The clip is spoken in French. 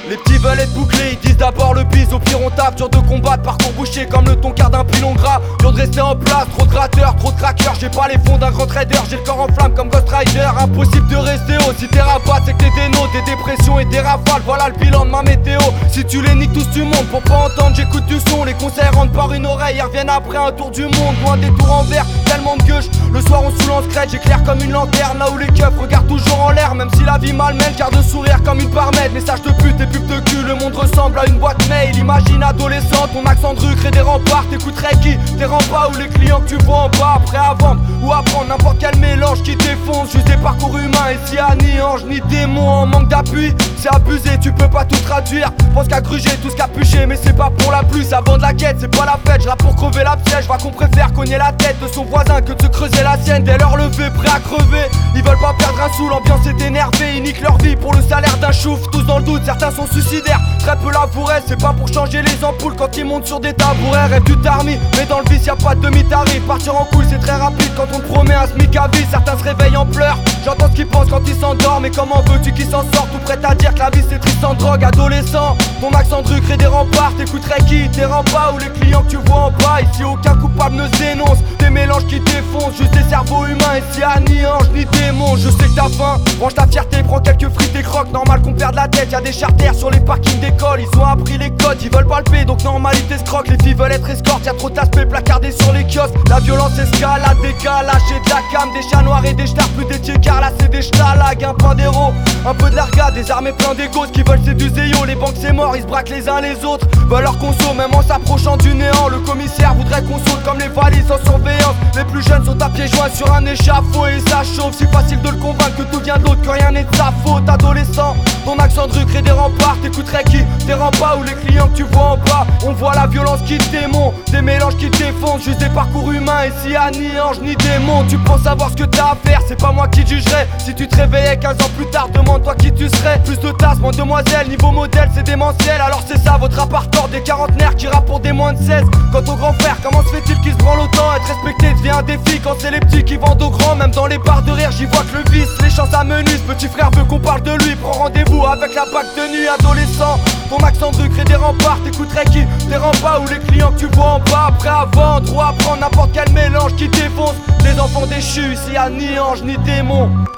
Les petits veulent être bouclés, ils disent d'abord le bis. Au pire on tape, dur de combattre, parcours bouché comme le toncar d'un pilon gras. Dur de rester en place, trop de gratteurs, trop de craqueurs. J'ai pas les fonds d'un grand trader, j'ai le corps en flamme comme Ghost Rider. Impossible de rester haut, si t'es rabat c'est que t'es des notes, des dépressions et des rafales. Voilà le bilan de ma météo. Si tu les niques tous tu montes, pour pas entendre j'écoute du son. Les conseils rentrent par une oreille, ils reviennent après un tour du monde. Loin des tours en verre, tellement de gueuche. Le soir on soulance crête, j'éclaire comme une lanterne. Là où les keufs regardent toujours en l'air, même si la vie malmène. Garde le sourire comme une barmaid, message de pute et pub de cul. Le monde ressemble à une boîte mail. Imagine adolescent, ton accent de rue crée des remparts. T'écouterais qui? Tes remparts ou les clients que tu vois en bas. Prêt à vendre ou à prendre n'importe quel mélange qui défonce. Juste des parcours humains et si à ni ange ni démon. En manque d'appui, c'est abusé, tu peux pas tout traduire. Pense qu'à gruger, tout ce capuché, mais c'est pas pour la pluie. Ça vend de la quête, c'est pas la fête. J'rappe pour crever la piège, vois qu'on préfère cogner la tête de son voisin que de se creuser la sienne. Dès leur lever, prêt à crever. Ils veulent pas perdre un sou, l'ambiance est énervée. Ils niquent leur vie pour le salaire d'un chouf. Tous dans le doute, certains sont suicidaires. Très peu l'avoueraient, c'est pas pour changer les ampoules quand ils montent sur des tabourets. Rêve du tarmi, mais dans le vice y'a pas de demi-tarif. Partir en couille c'est très rapide quand on te promet un smic à vie. Certains se réveillent en pleurs, j'entends ce qu'ils pensent quand ils s'endorment. Mais comment veux-tu qu'ils s'en sortent? Tout prêt à dire que la vie c'est triste sans drogue. Adolescent, ton accent de rue crée des remparts. T'écouterais qui? Tes remparts ou les clients que tu vois en bas? Ici aucun coupable ne se dénonce. Des mélanges qui défoncent, juste des cerveaux humains. Ici y'a ni ange ni démon. Je sais que t'as faim, range ta fierté, prends quelques frites et croques. Normal qu'on perde la tête, y'a des charters sur les parkings d'école. Ils ont appris les codes, ils veulent palper, donc normalité se croque. Les filles veulent être escortes, y'a trop d'aspects placardés sur les kiosques. La violence escalade, décalage, j'ai de la cam. Des chats noirs et des stars, plus des tiécards. Là c'est des stalags, un point d'héros. Un peu de l'argade, des armées plein d'égos. Ce qui veulent c'est du zéyo, les banques c'est mort. Ils se braquent les uns les autres, veulent leur conso, même en s'approchant du néant. Le commissaire voudrait qu'on saute comme les valises en surveillance. Les plus jeunes sont à pieds joints sur un échafaud et ça chauffe. Si facile de le convaincre que tout vient de l'autre, que rien n'est de sa faute. Adolescent, ton accent de rue crée des remparts. T'écouterais qui? Tes remparts ou les clients que tu vois en bas? On voit la violence qui démonte, des mélanges qui défoncent. Juste des parcours humains et s'il y a ni ange ni démon. Tu penses savoir ce que t'as à faire, c'est pas moi qui jugerai. Si tu te réveillais 15 ans plus tard, demande-toi qui tu serais. Plus de tasses, moins de demoiselles, niveau modèle c'est démentiel. Alors c'est ça votre appartement, des quarantenaires qui rappent pour des moins de 16. Quant au grand frère, comment se fait-il qu'il se branle autant? Être respecté devient un défi quand c'est les petits qui vendent aux grands. Même dans les bars de rire j'y vois que le vice, les chances amenuisent. Petit frère veut qu'on parle de lui, prends rendez-vous avec la bague de nuit. Adolescent, ton accent de rue crée des remparts. T'écouterais qui? Tes remparts ou les clients que tu vois en bas? Prêt à vendre ou à prendre n'importe quel mélange qui défonce. Des enfants déchus, s'il y a ni ange ni démon.